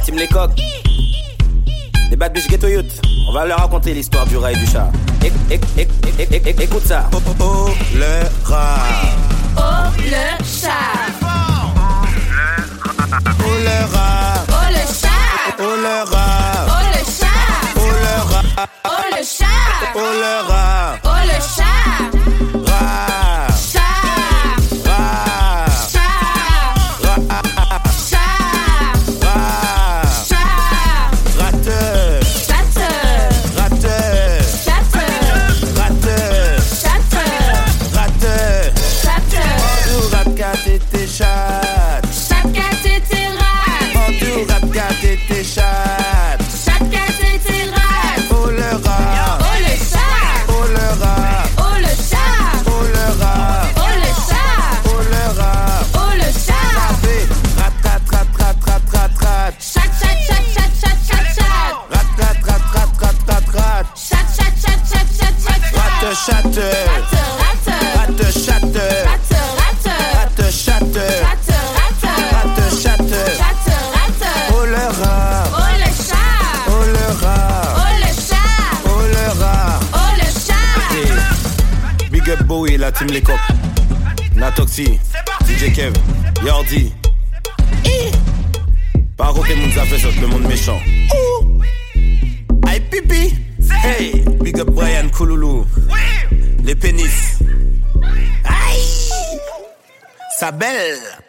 team les coqs. Les bad bitch ghetto youth. On va leur raconter l'histoire du rat et du chat. Écoute ça. Oh le rat. Oh le chat. Oh le rat. Oh le chat. Oh le rat. Oh le chat. Oh le rat. Oh le chat. Oh le rat. Oh le chat. Rat. Chat. Rat. Chat. Chat. Chat. Rateux. Chatteur. Rateux. Chatteur. Rateux. Chatteur. Rateux. Chatteur. Tout rat cat et tes chats. Chaque cat et tes rats. Tout rat cat et tes chats. Chaque cat et tes rats. Oh le rat. Oh le chat. Oh le rat. Oh le chat. Oh le rat. Oh le chat. Oh le rat. Oh le chat. Rat rat rat rat rat rat rat. Chat chat chat chat chat chat chat. Rat rat rat rat rat rat rat. Chat chat chat chat chat chat chat. Rat chatte. Rateur rateur. Rat chatte. Rateur rateur. Rat chatte. Rateur rateur. Rat chatte. Rateur rateur. Oh le rat. Oh le chat. Oh le rat. Oh le chat. Oh le rat. Oh le chat. Big up Bowie, la team les coqs. Natoxy, DJ Kev, Yardi. Paro que moun zafè sot, le monde méchant. Aïe pipi. Hey, big up Brian Kouloulou. Les pénis. Aïe. Sa belle.